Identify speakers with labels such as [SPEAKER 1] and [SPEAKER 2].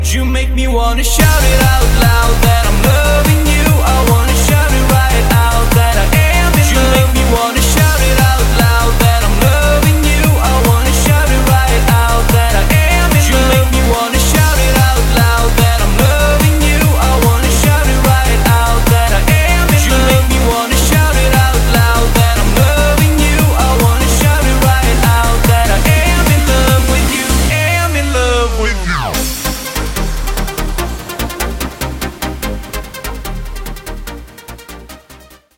[SPEAKER 1] You make me wanna shout it out loud that I'm loving you.